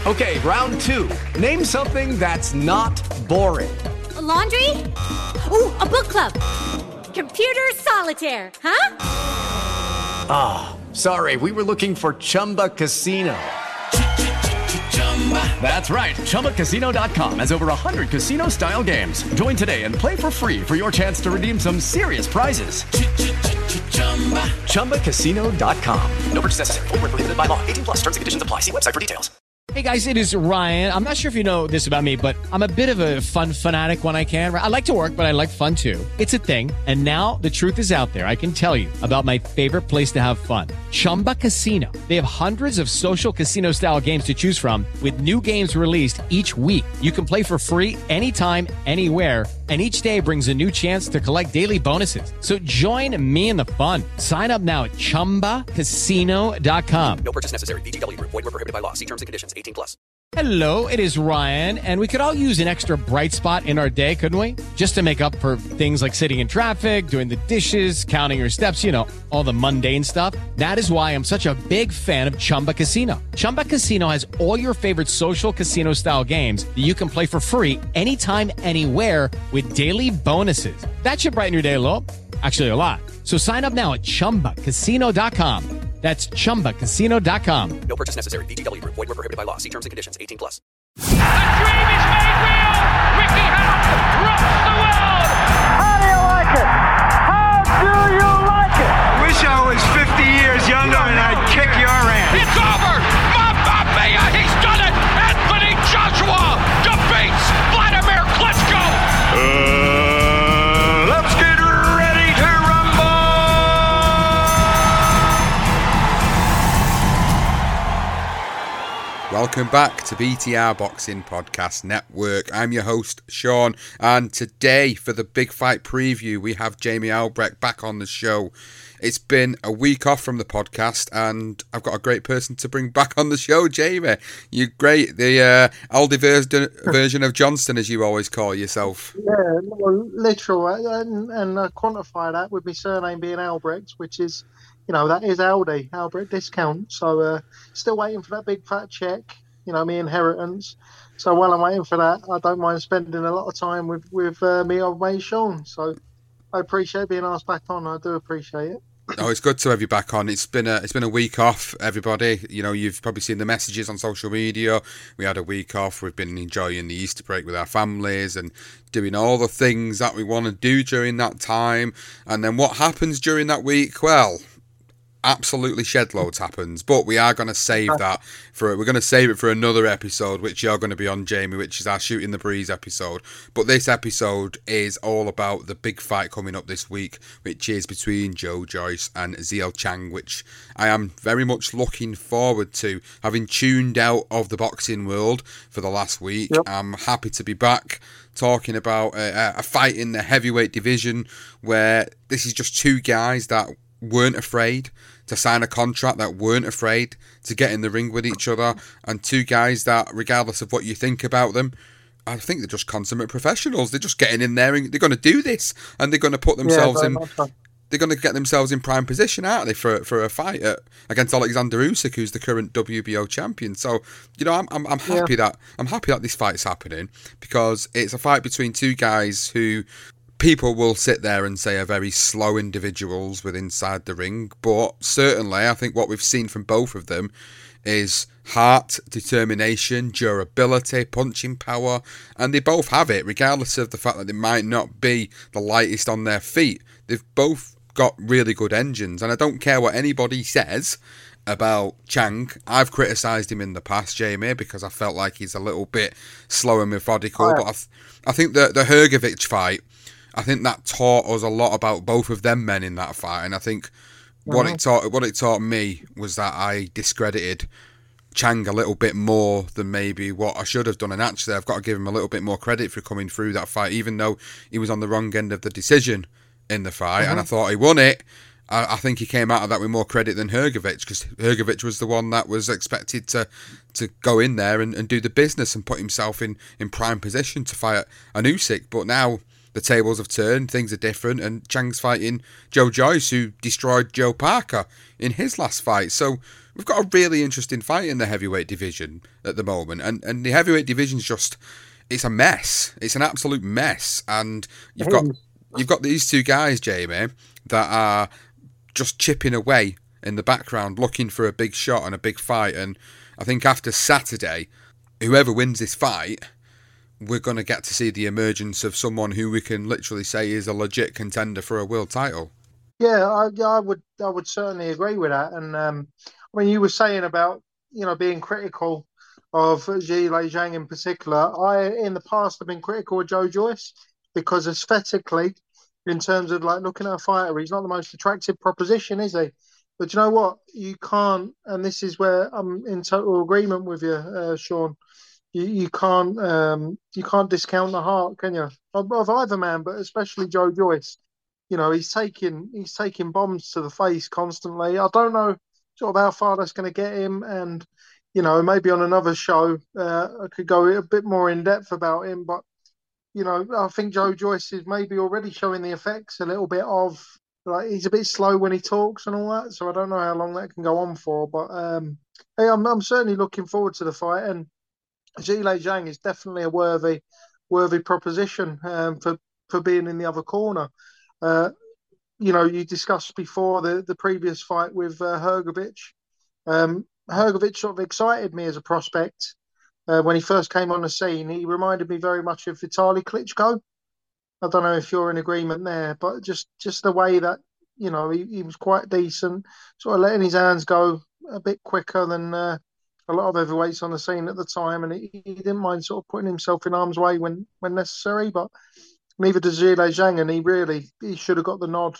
Okay, round two. Name something that's not boring. A laundry? Ooh, a book club. Computer solitaire, huh? Ah, sorry, we were looking for Chumba Casino. That's right, ChumbaCasino.com has over 100 casino-style games. Join today and play for free for your chance to redeem some serious prizes. ChumbaCasino.com. No purchase necessary. Void where prohibited by law. 18 plus. Terms and conditions apply. See website for details. Hey guys, it is Ryan. I'm not sure if you know this about me, but I'm a bit of a fun fanatic when I can. I like to work, but I like fun too. It's a thing. And now the truth is out there. I can tell you about my favorite place to have fun. Chumba Casino. They have hundreds of social casino style games to choose from with new games released each week. You can play for free anytime, anywhere. And each day brings a new chance to collect daily bonuses. So join me in the fun. Sign up now at ChumbaCasino.com. No purchase necessary. VGW. Void where prohibited by law. See terms and conditions. 18 plus. Hello, it is Ryan, and we could all use an extra bright spot in our day, couldn't we? Just to make up for things like sitting in traffic, doing the dishes, counting your steps, you know, all the mundane stuff. That is why I'm such a big fan of Chumba Casino. Chumba Casino has all your favorite social casino-style games that you can play for free anytime, anywhere with daily bonuses. That should brighten your day a little. Actually, a lot. So sign up now at ChumbaCasino.com. That's ChumbaCasino.com. No purchase necessary. VGW. Void where prohibited by law. See terms and conditions. 18 plus. The dream is made real. Ricky Hatton rocks the world. How do you like it? How do you like it? Wish I was 50 years younger and I'd kick your ass. It's over. Mamma mia, he's done it. Anthony Joshua defeats Vladimir Klitschko. Let's get ready to rumble. Welcome back to BTR Boxing Podcast Network. I'm your host, Sean, and today for the Big Fight preview, we have Jamie Albrecht back on the show. It's been a week off from the podcast, and I've got a great person to bring back on the show, Jamie. You're great. The Aldi version of Johnston, as you always call yourself. Yeah, well, literal, and I quantify that with my surname being Albrecht, which is, you know, that is Aldi, Albrecht discount. So still waiting for that big fat check, you know, me inheritance. So while I'm waiting for that, I don't mind spending a lot of time with me old mate Sean. So I appreciate being asked back on. I do appreciate it. Oh, it's good to have you back on. It's been a week off, everybody. You know, you've probably seen the messages on social media. We had a week off. We've been enjoying the Easter break with our families and doing all the things that we want to do during that time. And then what happens during that week? Well, absolutely shed loads happens, but we are going to save that we're going to save it for another episode, which you're going to be on, Jamie, which is our Shooting the Breeze episode. But this episode is all about the big fight coming up this week, which is between Joe Joyce and Ziel Chang, which I am very much looking forward to. Having tuned out of the boxing world for the last week, yep. I'm happy to be back talking about a fight in the heavyweight division where this is just two guys that weren't afraid to sign a contract, that weren't afraid to get in the ring with each other, and two guys that, regardless of what you think about them, I think they're just consummate professionals. They're just getting in there and they're going to do this, and they're going to put themselves in. They're going to get themselves in prime position, aren't they, for a fight against Alexander Usyk, who's the current WBO champion. So, you know, I'm happy that this fight's happening, because it's a fight between two guys who people will sit there and say are very slow individuals with inside the ring, but certainly I think what we've seen from both of them is heart, determination, durability, punching power, and they both have it, regardless of the fact that they might not be the lightest on their feet. They've both got really good engines, and I don't care what anybody says about Chang. I've criticised him in the past, Jamie, because I felt like he's a little bit slow and methodical, but I think the Hrgovic fight, I think that taught us a lot about both of them men in that fight, and I think what it taught me was that I discredited Chang a little bit more than maybe what I should have done, and actually I've got to give him a little bit more credit for coming through that fight, even though he was on the wrong end of the decision in the fight, and I thought he won it. I think he came out of that with more credit than Hrgovic, because Hrgovic was the one that was expected to go in there and do the business and put himself in prime position to fight an Usyk, but now the tables have turned, things are different, and Chang's fighting Joe Joyce, who destroyed Joe Parker in his last fight. So we've got a really interesting fight in the heavyweight division at the moment, and the heavyweight division's just, it's a mess. It's an absolute mess, and you've got these two guys, Jamie, that are just chipping away in the background, looking for a big shot and a big fight. And I think after Saturday, whoever wins this fight, we're going to get to see the emergence of someone who we can literally say is a legit contender for a world title. Yeah, I would certainly agree with that. And when you were saying about being critical of Zhilei Zhang in particular, I in the past have been critical of Joe Joyce because aesthetically, in terms of like looking at a fighter, he's not the most attractive proposition, is he? But you know what? You can't, and this is where I'm in total agreement with you, Sean. You can't discount the heart, can you? Of either man, but especially Joe Joyce. He's taking bombs to the face constantly. I don't know sort of how far that's going to get him, and maybe on another show I could go a bit more in depth about him. But I think Joe Joyce is maybe already showing the effects a little bit of, like, he's a bit slow when he talks and all that. So I don't know how long that can go on for. But hey, I'm certainly looking forward to the fight, and Zhilei Zhang is definitely a worthy proposition for being in the other corner. You discussed before the previous fight with Hrgovic. Hrgovic sort of excited me as a prospect when he first came on the scene. He reminded me very much of Vitaly Klitschko. I don't know if you're in agreement there, but just the way that he was quite decent, sort of letting his hands go a bit quicker than a lot of heavyweights on the scene at the time, and he didn't mind sort of putting himself in harm's way when necessary. But neither does Zhilei Zhang, and he should have got the nod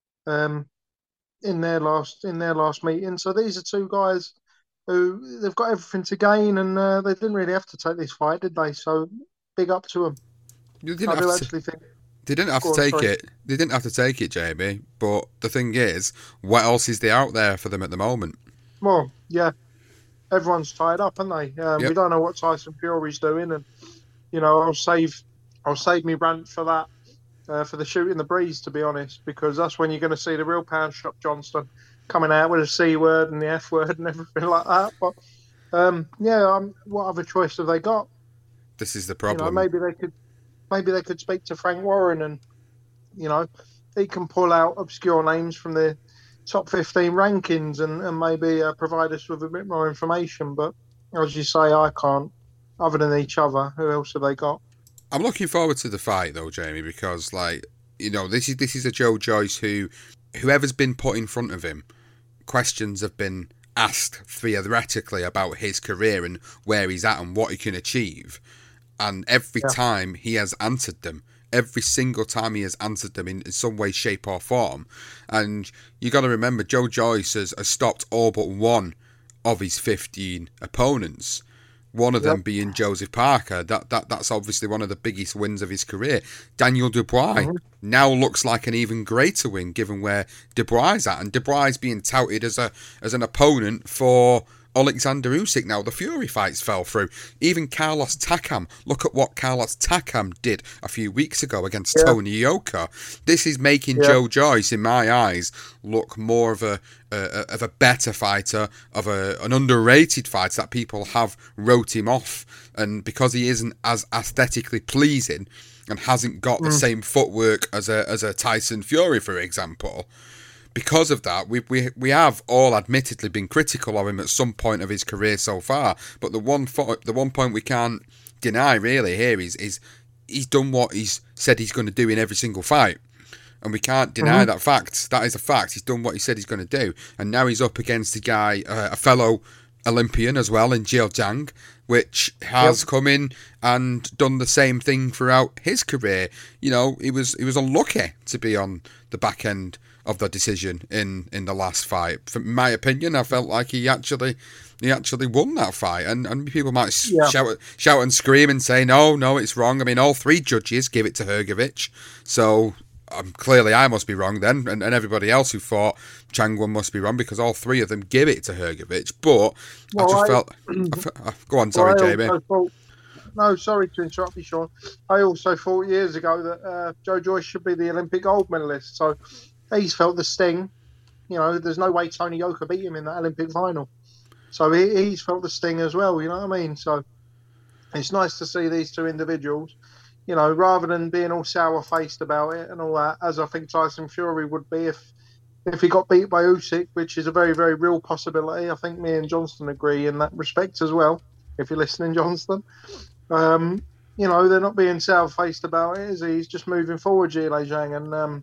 in their last meeting. So these are two guys who they've got everything to gain, and they didn't really have to take this fight, did they? So big up to them. They didn't have to take it. They didn't have to take it, Jamie. But the thing is, what else is there out there for them at the moment? Well, yeah, everyone's tied up, aren't they? We don't know what Tyson Fury's doing, and I'll save me rant for that, for the shooting the breeze, to be honest, because that's when you're going to see the real pound shop Johnston coming out with a C word and the F word and everything like that. But what other choice have they got? This is the problem. Maybe they could speak to Frank Warren, and he can pull out obscure names from the top 15 rankings and maybe provide us with a bit more information. But as you say, I can't. Other than each other, who else have they got? I'm looking forward to the fight, though, Jamie, because, this is a Joe Joyce whoever's been put in front of him, questions have been asked theoretically about his career and where he's at and what he can achieve. And every time he has answered them, every single time he has answered them in some way, shape or form. And you got to remember, Joe Joyce has stopped all but one of his 15 opponents. One of them being Joseph Parker. That's obviously one of the biggest wins of his career. Daniel Dubois now looks like an even greater win, given where Dubois is at, and Dubois is being touted as an opponent for Alexander Usyk. Now the Fury fights fell through. Even Carlos Takam. Look at what Carlos Takam did a few weeks ago against Tony Yoka. This is making Joe Joyce, in my eyes, look more of a better fighter, of an underrated fighter that people have wrote him off. And because he isn't as aesthetically pleasing and hasn't got the same footwork as a Tyson Fury, for example. Because of that, we have all admittedly been critical of him at some point of his career so far. But the one point we can't deny really here is he's done what he's said he's going to do in every single fight, and we can't deny that fact. That is a fact. He's done what he said he's going to do, and now he's up against a guy, a fellow Olympian as well, in Zhilei Zhang, which has come in and done the same thing throughout his career. He was unlucky to be on the back end of the decision in the last fight. From my opinion, I felt like he actually won that fight, and people might shout and scream and say no, it's wrong. I mean, all three judges give it to Hrgovic, so clearly I must be wrong then, and everybody else who thought Zhang won must be wrong, because all three of them give it to Hrgovic. But go on, sorry, Jamie. No, sorry to interrupt you, Sean. I also thought years ago that Joe Joyce should be the Olympic gold medalist, so he's felt the sting. There's no way Tony Yoka beat him in that Olympic final. So he's felt the sting as well, you know what I mean? So it's nice to see these two individuals, you know, rather than being all sour-faced about it and all that, as I think Tyson Fury would be if he got beat by Usyk, which is a very, very real possibility. I think me and Johnston agree in that respect as well, if you're listening, Johnston. You know, they're not being sour-faced about it, is he? He's just moving forward, Zhilei Zhang, and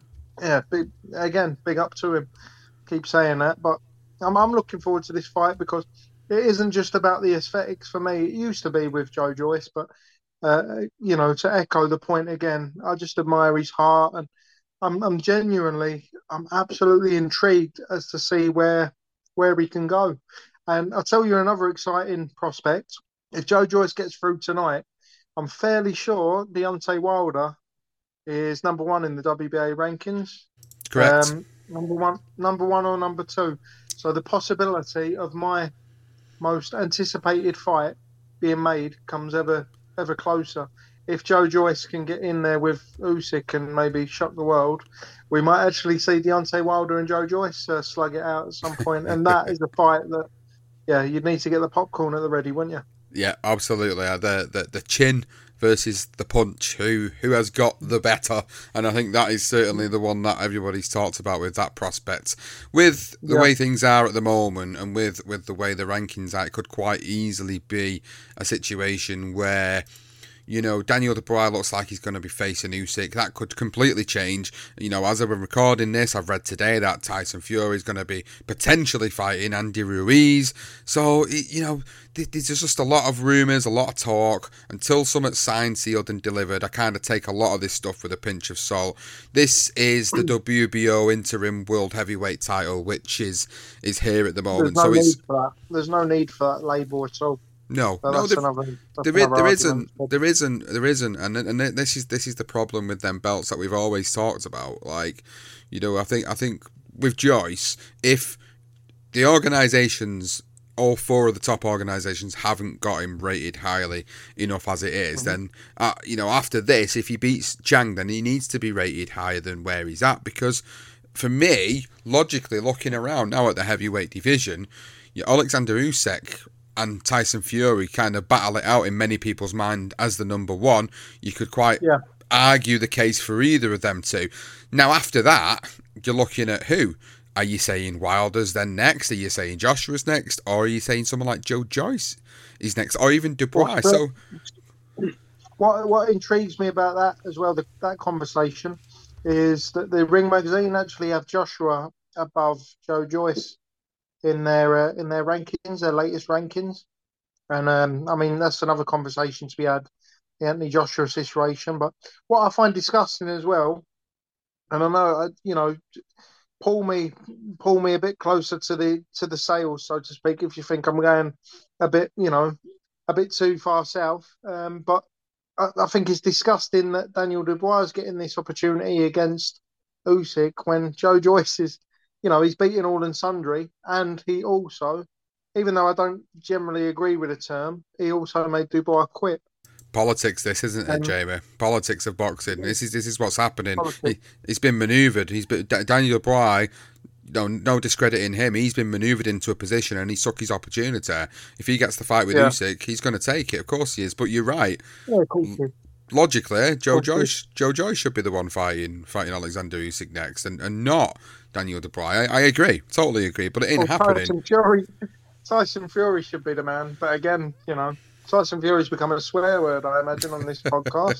big up to him. Keep saying that, but I'm looking forward to this fight because it isn't just about the aesthetics for me. It used to be with Joe Joyce, but you know, to echo the point again, I just admire his heart, and I'm absolutely intrigued as to see where he can go. And I'll tell you another exciting prospect. If Joe Joyce gets through tonight, I'm fairly sure Deontay Wilder is number one in the WBA rankings. Correct. Number one or number two. So the possibility of my most anticipated fight being made comes ever closer. If Joe Joyce can get in there with Usyk and maybe shock the world, we might actually see Deontay Wilder and Joe Joyce slug it out at some point. And that is a fight that, yeah, you'd need to get the popcorn at the ready, wouldn't you? Yeah, absolutely. The chin versus the punch. Who has got the better? And I think that is certainly the one that everybody's talked about with that prospect. With the way things are at the moment, and with the way the rankings are, it could quite easily be a situation where, you know, Daniel Dubois looks like he's going to be facing Usyk. That could completely change. You know, as I've been recording this, I've read today that Tyson Fury is going to be potentially fighting Andy Ruiz. So, you know, there's just a lot of rumours, a lot of talk. Until something's signed, sealed and delivered, I kind of take a lot of this stuff with a pinch of salt. This is the WBO interim world heavyweight title, which is here at the moment. There's no need for that label at all. No, there isn't, and this is the problem with them belts that we've always talked about. Like, you know, I think with Joyce, if the organisations, all four of the top organisations, haven't got him rated highly enough as it is, then you know, after this, if he beats Zhang, then he needs to be rated higher than where he's at. Because for me, logically looking around now at the heavyweight division, Alexander Usyk and Tyson Fury kind of battle it out in many people's mind as the number one. You could quite argue the case for either of them two. Now, after that, you're looking at who? Are you saying Wilder's then next? Are you saying Joshua's next? Or are you saying someone like Joe Joyce is next? Or even Dubois? What intrigues me about that as well, that conversation, is that the Ring Magazine actually have Joshua above Joe Joyce in their rankings, their latest rankings. And I mean, that's another conversation to be had, the Anthony Joshua situation. But what I find disgusting as well, and I know, you know, pull me a bit closer to the sales, so to speak, if you think I'm going a bit too far south. But I think it's disgusting that Daniel Dubois is getting this opportunity against Usyk when Joe Joyce is, you know, he's beaten all and sundry, and he also, even though I don't generally agree with the term, he also made Dubois quit. Politics, this isn't it, Jamie? Politics of boxing. This is what's happening. He's been manoeuvred. Daniel Dubois. No discredit in him. He's been manoeuvred into a position and he took his opportunity. If he gets the fight with Usyk, he's going to take it. Of course he is. But you're right. Yeah, of course. Logically, Joe Joyce should be the one fighting Alexander Usyk next, and not Daniel Dubois. I agree, totally agree, but it ain't happening. Tyson Fury should be the man, but again, you know, Tyson Fury's become a swear word, I imagine, on this podcast.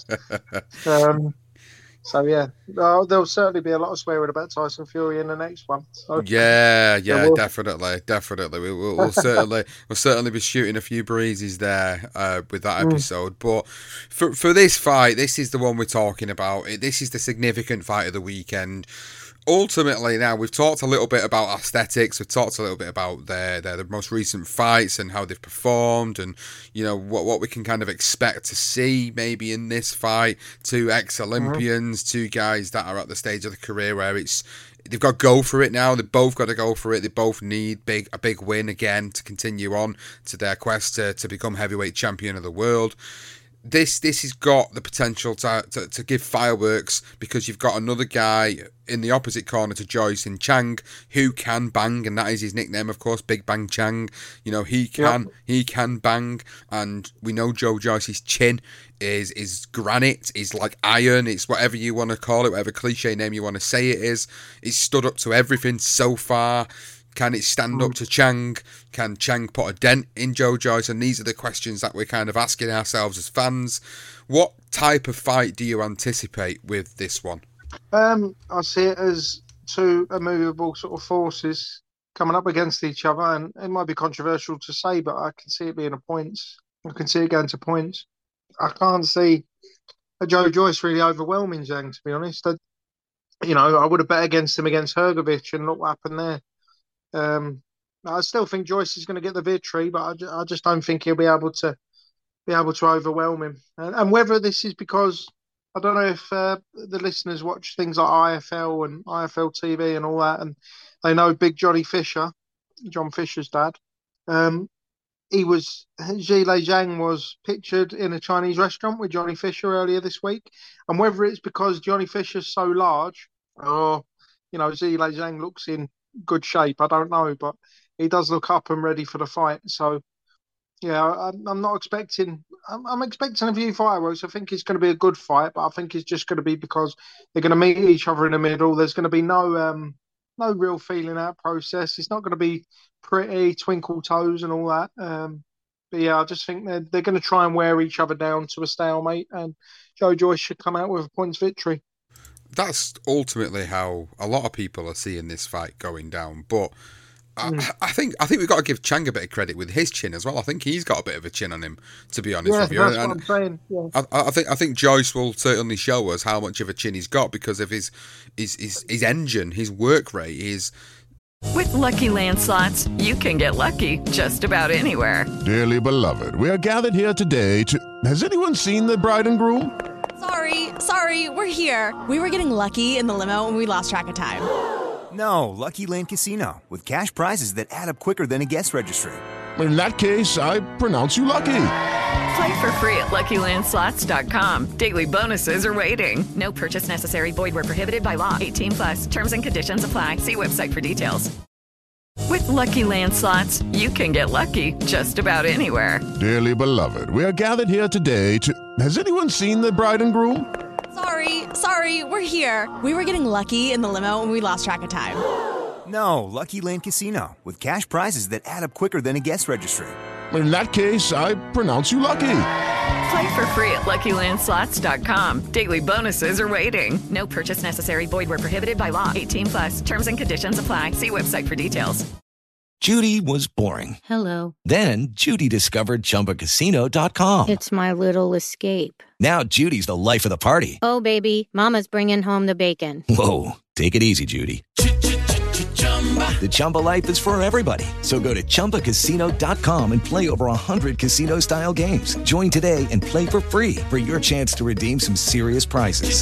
So yeah, there'll certainly be a lot of swearing about Tyson Fury in the next one. So, definitely. We'll certainly be shooting a few breezes there with that episode. But for this fight, this is the one we're talking about. This is the significant fight of the weekend. Ultimately, now we've talked a little bit about aesthetics. We've talked a little bit about their most recent fights and how they've performed, and you know what we can kind of expect to see maybe in this fight. Two ex-Olympians, two guys that are at the stage of the career where they've got to go for it now. They've both got to go for it. They both need a big win again to continue on to their quest to become heavyweight champion of the world. this has got the potential to give fireworks, because you've got another guy in the opposite corner to Joyce in Chang who can bang, and that is his nickname, of course, Big Bang Chang. You know, he can bang, and we know Joe Joyce's chin is granite, is like iron, it's whatever you want to call it, whatever cliche name you want to say it is. It's stood up to everything so far. Can it stand up to Chang? Can Chang put a dent in Joe Joyce? And these are the questions that we're kind of asking ourselves as fans. What type of fight do you anticipate with this one? I see it as two immovable sort of forces coming up against each other, and it might be controversial to say, but I can see it being a points. I can see it going to points. I can't see a Joe Joyce really overwhelming Zhang, to be honest. I would have bet against him against Hrgovic, and look what happened there. I still think Joyce is going to get the victory, but I just don't think he'll be able to overwhelm him. And whether this is because, I don't know if the listeners watch things like IFL and IFL TV and all that, and they know Big Johnny Fisher, John Fisher's dad. Zhilei Zhang was pictured in a Chinese restaurant with Johnny Fisher earlier this week, and whether it's because Johnny Fisher's so large, or Zhilei Zhang looks in good shape, I don't know, but he does look up and ready for the fight. So yeah, I'm not expecting. I'm expecting a few fireworks. I think it's going to be a good fight, but I think it's just going to be because they're going to meet each other in the middle. There's going to be no real feeling out process. It's not going to be pretty twinkle toes and all that. But yeah, I just think they're going to try and wear each other down to a stalemate, and Joe Joyce should come out with a points victory. That's ultimately how a lot of people are seeing this fight going down. But I think we've got to give Chang a bit of credit with his chin as well. I think he's got a bit of a chin on him, to be honest with you. That's what I'm saying. Yeah. I think Joyce will certainly show us how much of a chin he's got because of his engine, his work rate, his. With Lucky Land Slots, you can get lucky just about anywhere. Dearly beloved, we are gathered here today to. Has anyone seen the bride and groom? Sorry, we're here. We were getting lucky in the limo and we lost track of time. No, Lucky Land Casino, with cash prizes that add up quicker than a guest registry. In that case, I pronounce you lucky. Play for free at LuckyLandSlots.com. Daily bonuses are waiting. No purchase necessary. Void where prohibited by law. 18+. Terms and conditions apply. See website for details. With Lucky Land Slots, you can get lucky just about anywhere. Dearly beloved, we are gathered here today to. Has anyone seen the bride and groom? Sorry, we're here. We were getting lucky in the limo and we lost track of time. No, Lucky Land Casino, with cash prizes that add up quicker than a guest registry. In that case, I pronounce you lucky. Play for free at LuckyLandSlots.com. Daily bonuses are waiting. No purchase necessary. Void where prohibited by law. 18+. Terms and conditions apply. See website for details. Judy was boring. Hello. Then Judy discovered ChumbaCasino.com. It's my little escape. Now Judy's the life of the party. Oh, baby, mama's bringing home the bacon. Whoa, take it easy, Judy. The Chumba life is for everybody. So go to ChumbaCasino.com and play over 100 casino-style games. Join today and play for free for your chance to redeem some serious prizes.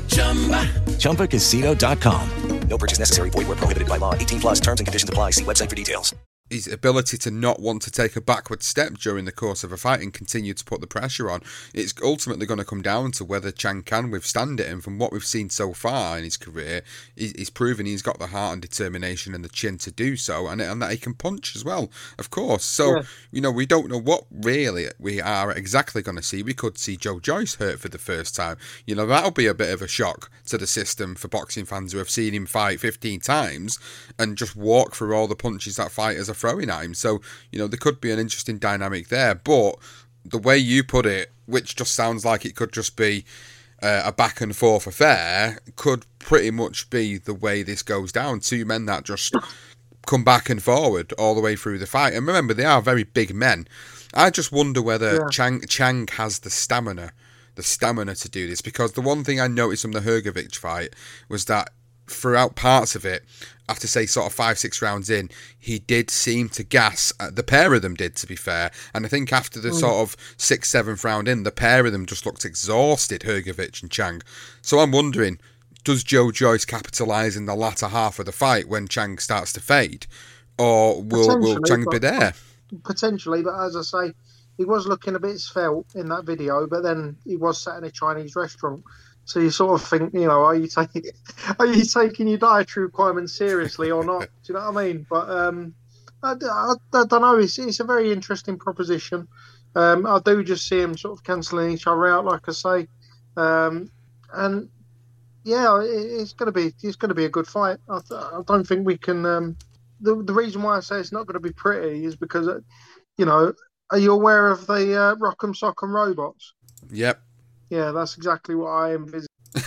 ChumbaCasino.com. No purchase necessary. Void where prohibited by law. 18+. Terms and conditions apply. See website for details. His ability to not want to take a backward step during the course of a fight and continue to put the pressure on, it's ultimately going to come down to whether Chang can withstand it. And from what we've seen so far in his career, he's proven he's got the heart and determination and the chin to do so, and that he can punch as well, of course. So, we don't know what really we are exactly going to see. We could see Joe Joyce hurt for the first time. That'll be a bit of a shock to the system for boxing fans who have seen him fight 15 times and just walk through all the punches that fighters are throwing at him. So, there could be an interesting dynamic there. But the way you put it, which just sounds like it could just be a back and forth affair, could pretty much be the way this goes down. Two men that just come back and forward all the way through the fight. And remember, they are very big men. I just wonder whether Chang has the stamina to do this, because the one thing I noticed from the Hrgovic fight was that throughout parts of it, after say sort of 5-6 rounds in, he did seem to gas. The pair of them did, to be fair, and I think after the sort of 6th-7th round in, the pair of them just looked exhausted, Hrgovic and Chang. So I'm wondering, does Joe Joyce capitalise in the latter half of the fight when Chang starts to fade, or will Chang be there? Potentially, but as I say, he was looking a bit svelte in that video, but then he was sat in a Chinese restaurant. So you sort of think, are you taking your dietary requirements seriously or not? Do you know what I mean? But I don't know. It's a very interesting proposition. I do just see him sort of cancelling each other out, like I say, and yeah, it's going to be a good fight. I don't think we can. The reason why I say it's not going to be pretty is because, are you aware of the Rock'em Sock'em Robots? Yep. Yeah, that's exactly what I envisage.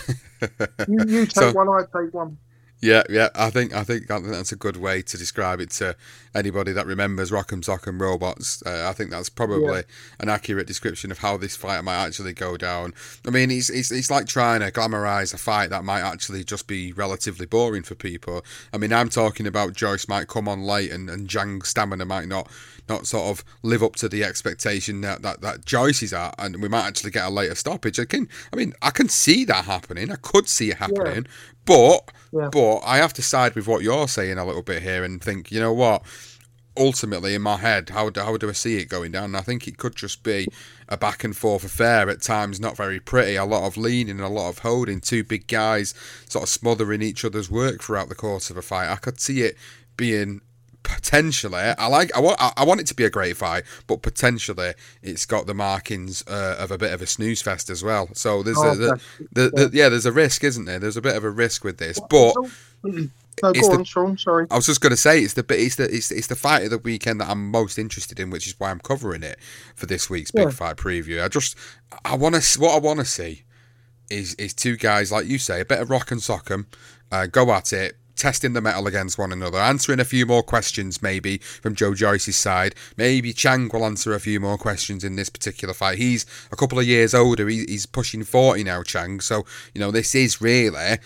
You take one, I take one. Yeah. I think that's a good way to describe it to anybody that remembers Rock'em Sock'em Robots. I think that's probably an accurate description of how this fight might actually go down. I mean, it's like trying to glamorise a fight that might actually just be relatively boring for people. I mean, I'm talking about Joyce might come on late and Zhang's stamina might not sort of live up to the expectation that Joyce is at, and we might actually get a later stoppage. I can see that happening. I could see it happening, but I have to side with what you're saying a little bit here and think, you know what? Ultimately, in my head, how do I see it going down? And I think it could just be a back and forth affair at times, not very pretty. A lot of leaning and a lot of holding. Two big guys sort of smothering each other's work throughout the course of a fight. I could see it being potentially. I want it to be a great fight, but potentially it's got the markings of a bit of a snooze fest as well. So there's there's a risk, isn't there? There's a bit of a risk with this, but. No, go on, Sean. Sorry. I was just going to say it's the fight of the weekend that I'm most interested in, which is why I'm covering it for this week's big fight preview. What I want to see is two guys like you say, a bit of rock and sock'em, go at it, testing the metal against one another, answering a few more questions maybe from Joe Joyce's side. Maybe Chang will answer a few more questions in this particular fight. He's a couple of years older. He's pushing 40 now, Chang. So this is really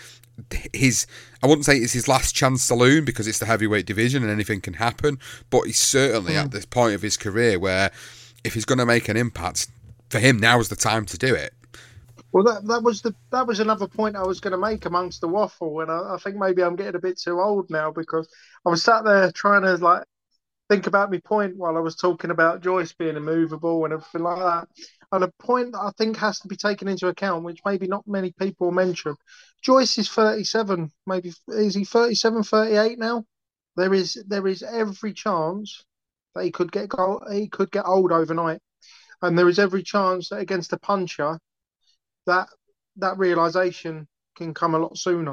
I wouldn't say it's his last chance saloon because it's the heavyweight division and anything can happen, but he's certainly at this point of his career where if he's going to make an impact, for him now's the time to do it. Well, that was another point I was going to make amongst the waffle, and I think maybe I'm getting a bit too old now because I was sat there trying to think about my point while I was talking about Joyce being immovable and everything like that. And a point that I think has to be taken into account, which maybe not many people mention. Joyce is 37, maybe is he 37, 38 now? There is every chance that he could get old overnight, and there is every chance that against a puncher, that realization can come a lot sooner.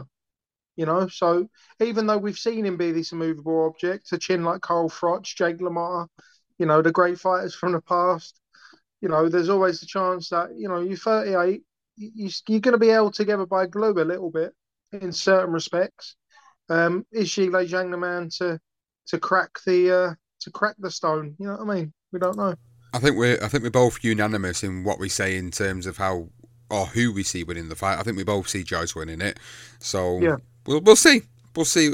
So even though we've seen him be this immovable object, a chin like Carl Froch, Jake LaMotta, the great fighters from the past. There's always the chance that, you're 38, you're going to be held together by glue a little bit in certain respects. Is Zhilei Zhang the man to crack the stone? You know what I mean? We don't know. I think we're both unanimous in what we say in terms of how or who we see winning the fight. I think we both see Joyce winning it. So we'll see. We'll see.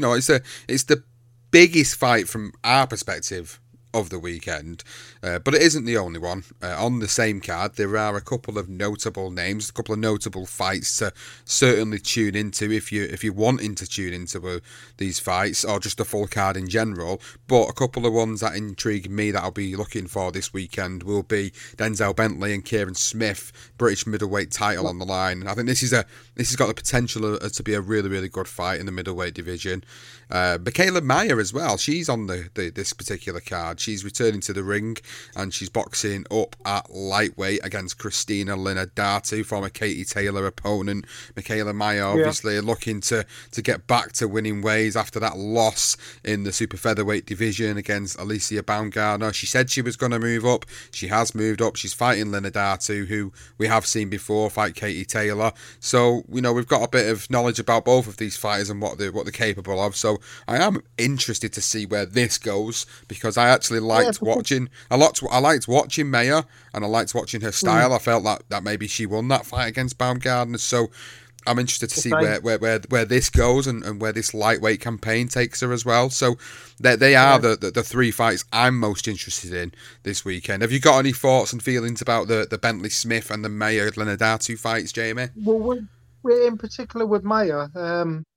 It's the biggest fight from our perspective of the weekend, but it isn't the only one. On the same card, there are a couple of notable names, a couple of notable fights to certainly tune into if you're wanting to tune into these fights or just the full card in general. But a couple of ones that intrigue me that I'll be looking for this weekend will be Denzel Bentley and Kieran Smith, British middleweight title on the line. I think this has got the potential to be a really, really good fight in the middleweight division. Michaela Mayer as well. She's on this particular card. She's returning to the ring and she's boxing up at lightweight against Christina Linadatu, former Katie Taylor opponent. Michaela Mayer obviously looking to get back to winning ways after that loss in the super featherweight division against Alicia Baumgartner. She said she was going to move up. She has moved up. She's fighting Linadatu, who we have seen before fight Katie Taylor. So we've got a bit of knowledge about both of these fighters and what they're capable of. So I am interested to see where this goes because I actually liked watching I liked watching Mayer and I liked watching her style. I felt that maybe she won that fight against Baumgartner. So I'm interested to see where this goes and where this lightweight campaign takes her as well. So they are the three fights I'm most interested in this weekend. Have you got any thoughts and feelings about the Bentley Smith and the Mayer Linadatu fights, Jamie? Well, we're in particular with Mayer.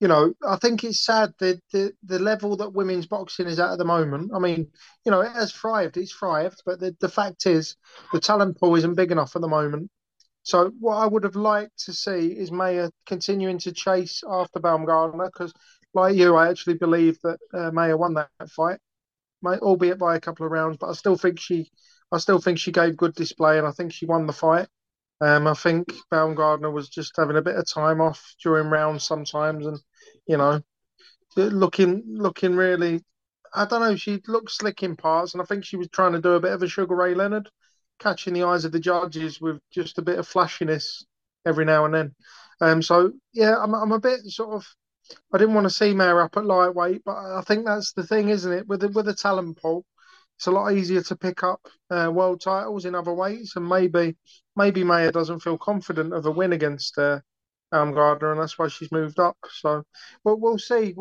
you know, I think it's sad the level that women's boxing is at the moment. I mean, you know, it has thrived. It's thrived, but the fact is the talent pool isn't big enough at the moment. So what I would have liked to see is Maya continuing to chase after Baumgartner, because like you, I actually believe that Maya won that fight, albeit by a couple of rounds. But I still think she gave good display, and I think she won the fight. I think Baumgartner was just having a bit of time off during rounds sometimes, and you know, looking really. I don't know. She looked slick in parts, and I think she was trying to do a bit of a Sugar Ray Leonard, catching the eyes of the judges with just a bit of flashiness every now and then. So yeah, I'm a bit sort of. I didn't want to see Maya up at lightweight, but I think that's the thing, isn't it? With a talent pool, it's a lot easier to pick up world titles in other weights, and maybe Maya doesn't feel confident of a win against Gardner, and that's why she's moved up. So, but we'll see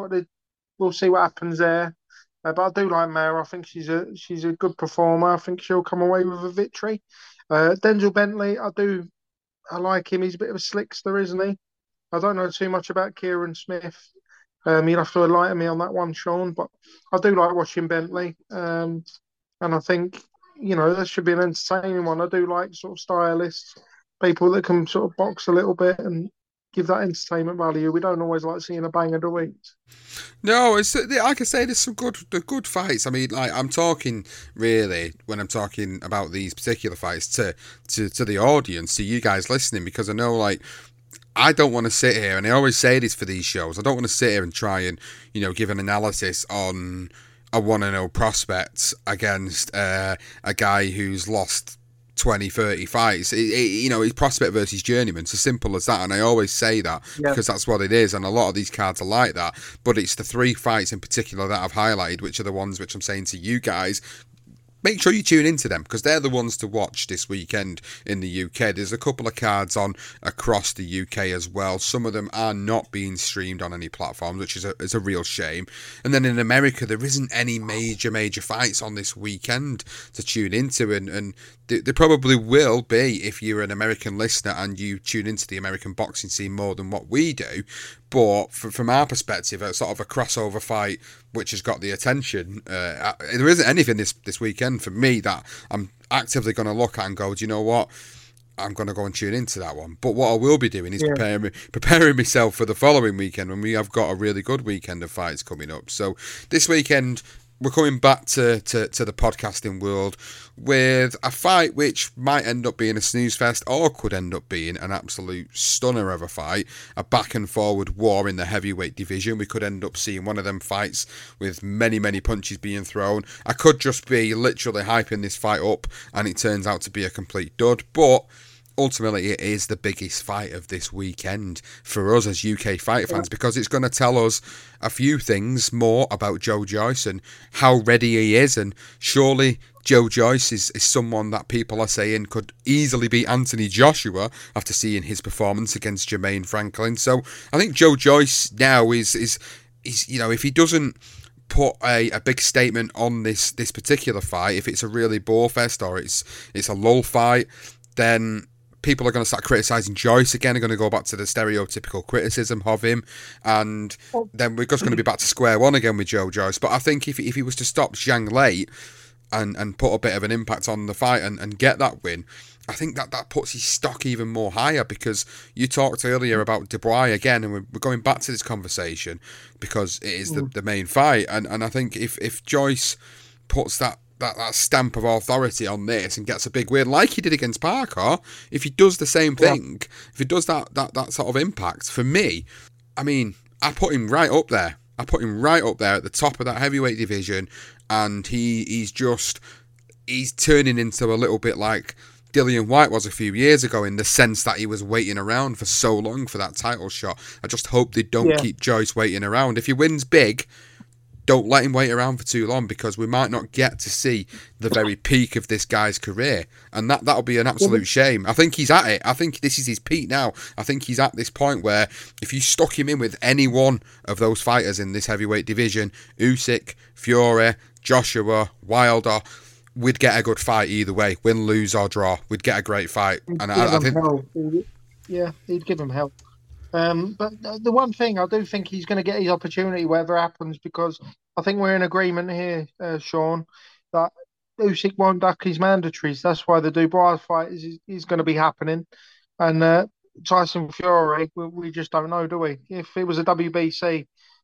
what happens there. But I do like Maya. I think she's a good performer. I think she'll come away with a victory. Denzel Bentley, I like him. He's a bit of a slickster, isn't he? I don't know too much about Kieran Smith. You'll have to enlighten me on that one, Sean. But I do like watching Bentley. And I think, you know, that should be an entertaining one. I do like sort of stylists, people that can sort of box a little bit and give that entertainment value. We don't always like seeing a banger, do we? No, it's like I say, there's some good fights. I mean, like I'm talking really when I'm talking about these particular fights to the audience, to you guys listening, because I know like. I don't want to sit here, and I always say this for these shows, I don't want to sit here and try and, you know, give an analysis on a 1-0 prospect against a guy who's lost 20, 30 fights. You know, it's prospect versus journeyman. It's as simple as that, and I always say that because that's what it is, and a lot of these cards are like that. But it's the 3 fights in particular that I've highlighted, which are the ones which I'm saying to you guys, make sure you tune into them, because they're the ones to watch this weekend in the UK. There's a couple of cards on across the UK as well. Some of them are not being streamed on any platforms, which is a real shame. And then in America, there isn't any major fights on this weekend to tune into, and there probably will be if you're an American listener and you tune into the American boxing scene more than what we do. But from our perspective, a sort of a crossover fight which has got the attention, there isn't anything this weekend for me that I'm actively going to look at and go, do you know what? I'm going to go and tune into that one. But what I will be doing is preparing myself for the following weekend, when we have got a really good weekend of fights coming up. So this weekend, we're coming back to the podcasting world with a fight which might end up being a snooze fest or could end up being an absolute stunner of a fight, a back and forward war in the heavyweight division. We could end up seeing one of them fights with many punches being thrown. I could just be literally hyping this fight up and it turns out to be a complete dud, but ultimately it is the biggest fight of this weekend for us as UK fight fans, because it's going to tell us a few things more about Joe Joyce and how ready he is. And surely Joe Joyce is someone that people are saying could easily beat Anthony Joshua after seeing his performance against Jermaine Franklin. So I think Joe Joyce now is you know, if he doesn't put a big statement on this particular fight, if it's a really bore fest or it's a lull fight, then people are going to start criticising Joyce again. Are going to go back to the stereotypical criticism of him, and then we're just going to be back to square one again with Joe Joyce. But I think if he was to stop Zhang late and put a bit of an impact on the fight and get that win, I think that puts his stock even more higher, because you talked earlier about Dubois again, and we're going back to this conversation because it is the main fight, and I think if Joyce puts that stamp of authority on this and gets a big win like he did against Parker, if he does the same thing, if he does that sort of impact, for me, I mean, I put him right up there. I put him right up there at the top of that heavyweight division, and he's turning into a little bit like Dillian Whyte was a few years ago, in the sense that he was waiting around for so long for that title shot. I just hope they don't keep Joyce waiting around. If he wins big, don't let him wait around for too long, because we might not get to see the very peak of this guy's career, and that'll be an absolute shame. I think he's at it. I think this is his peak now. I think he's at this point where if you stuck him in with any one of those fighters in this heavyweight division, Usyk, Fury, Joshua, Wilder, we'd get a good fight either way, win, lose or draw. We'd get a great fight, and I think he'd give him help. But the one thing I do think he's going to get his opportunity, whatever happens, because I think we're in agreement here, Sean, that Usyk won't duck his mandatories. That's why the Dubois fight is going to be happening. And Tyson Fury, we just don't know, do we? If it was a WBC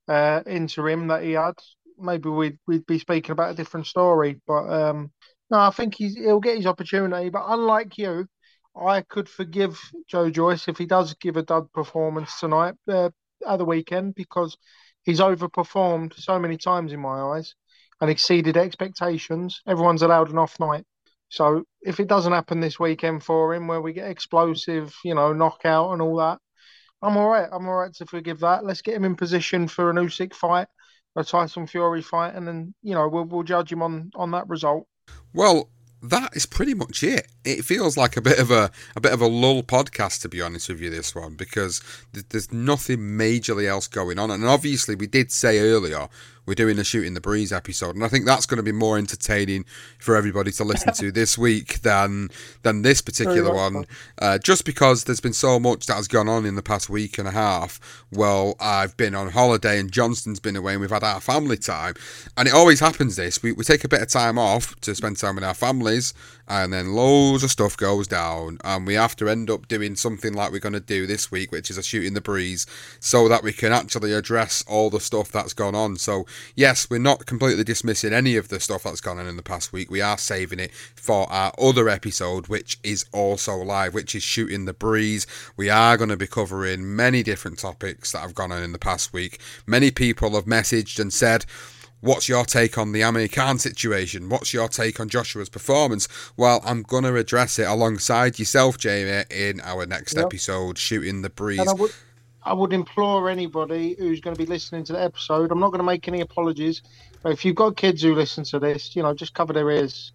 interim that he had, maybe we'd be speaking about a different story. But no, I think he'll get his opportunity. But unlike you, I could forgive Joe Joyce if he does give a dud performance tonight at the weekend, because he's overperformed so many times in my eyes and exceeded expectations. Everyone's allowed an off night. So if it doesn't happen this weekend for him, where we get explosive, knockout and all that, I'm all right. I'm all right to forgive that. Let's get him in position for an Usyk fight, a Tyson Fury fight, and then, we'll judge him on that result. Well, that is pretty much it. It feels like a bit of a lull podcast, to be honest with you, this one, because there's nothing majorly else going on. And obviously, we did say earlier we're doing a Shooting the Breeze episode, and I think that's going to be more entertaining for everybody to listen to this week than this particular one, just because there's been so much that has gone on in the past week and a half. Well, I've been on holiday and Johnston's been away and we've had our family time, and it always happens this. We take a bit of time off to spend time with our families, and then loads of stuff goes down, and we have to end up doing something like we're going to do this week, which is a Shooting the Breeze, so that we can actually address all the stuff that's gone on. So yes, we're not completely dismissing any of the stuff that's gone on in the past week. We are saving it for our other episode, which is also live, which is Shooting the Breeze. We are going to be covering many different topics that have gone on in the past week. Many people have messaged and said, what's your take on the Amir Khan situation? What's your take on Joshua's performance? Well, I'm going to address it alongside yourself, Jamie, in our next episode, Shooting the Breeze. And I would implore anybody who's going to be listening to the episode, I'm not going to make any apologies, but if you've got kids who listen to this, just cover their ears.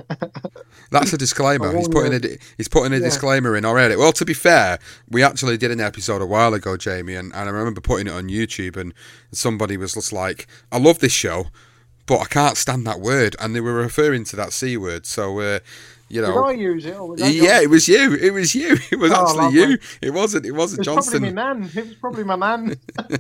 That's a disclaimer. He's putting a disclaimer in already. Well, to be fair, we actually did an episode a while ago, Jamie, and I remember putting it on YouTube, and somebody was just like, I love this show, but I can't stand that word, and they were referring to that C word, so... Did I use it? Or was it was you. It was you. It was actually you. It wasn't Johnston. It was probably my nan.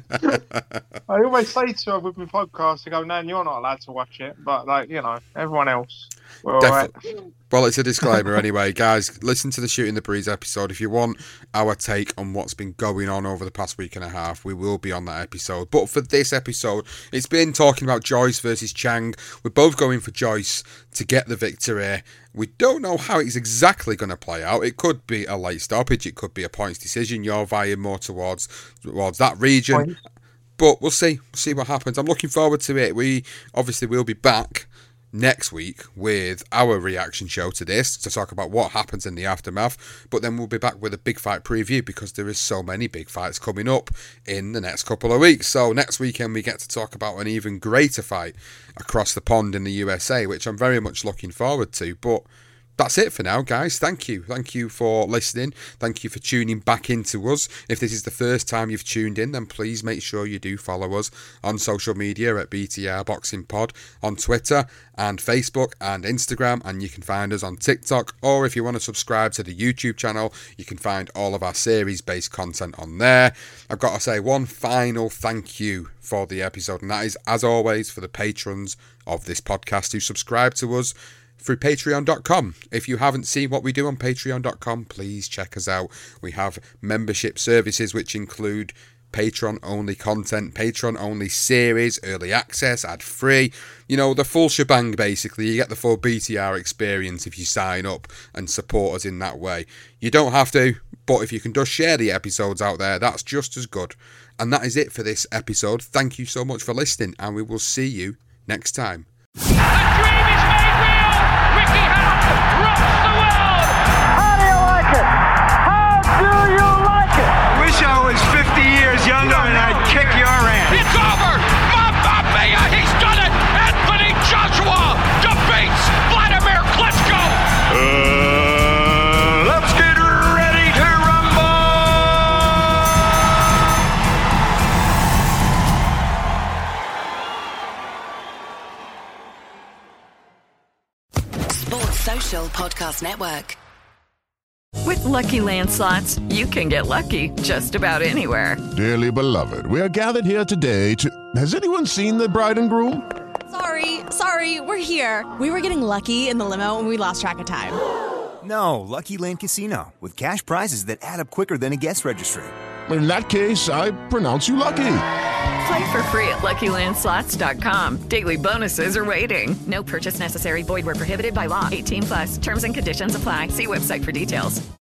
I always say to her with my podcast, I go, Nan, you're not allowed to watch it, but everyone else. Definitely. Right. Well, it's a disclaimer anyway, guys. Listen to the Shooting the Breeze episode if you want our take on what's been going on over the past week and a half. We will be on that episode. But for this episode, it's been talking about Joyce versus Chang. We're both going for Joyce to get the victory. We don't know how it's exactly going to play out. It could be a late stoppage. It could be a points decision. You're vying more towards that region. But we'll see. We'll see what happens. I'm looking forward to it. We obviously will be back next week with our reaction show to this to talk about what happens in the aftermath, but then we'll be back with a big fight preview because there is so many big fights coming up in the next couple of weeks. So next weekend we get to talk about an even greater fight across the pond in the USA, which I'm very much looking forward to. But that's it for now, guys. Thank you for listening. Thank you for tuning back into us. If this is the first time you've tuned in, then please make sure you do follow us on social media at BTR Boxing Pod on Twitter and Facebook and Instagram, and you can find us on TikTok, or if you want to subscribe to the YouTube channel, you can find all of our series-based content on there. I've got to say one final thank you for the episode, and that is, as always, for the patrons of this podcast who subscribe to us through patreon.com. If you haven't seen what we do on patreon.com, please check us out. We have membership services which include Patreon-only content, Patreon-only series, early access, ad-free, the full shebang basically. You get the full BTR experience if you sign up and support us in that way. You don't have to, but if you can just share the episodes out there, that's just as good. And that is it for this episode. Thank you so much for listening, and we will see you next time. How do you like it? How do you like it? Wish I was 50 years younger and I'd kick your ass. It's over! Mamma mia! He's done it! Anthony Joshua defeats Vladimir Klitschko! Let's get ready to rumble! Sports Social Podcast Network. With Lucky Land Slots, you can get lucky just about anywhere. Dearly beloved, we are gathered here today to... Has anyone seen the bride and groom? Sorry, we're here. We were getting lucky in the limo and we lost track of time. No, Lucky Land Casino, with cash prizes that add up quicker than a guest registry. In that case, I pronounce you lucky. Play for free at LuckyLandSlots.com. Daily bonuses are waiting. No purchase necessary. Void where prohibited by law. 18+. Terms and conditions apply. See website for details.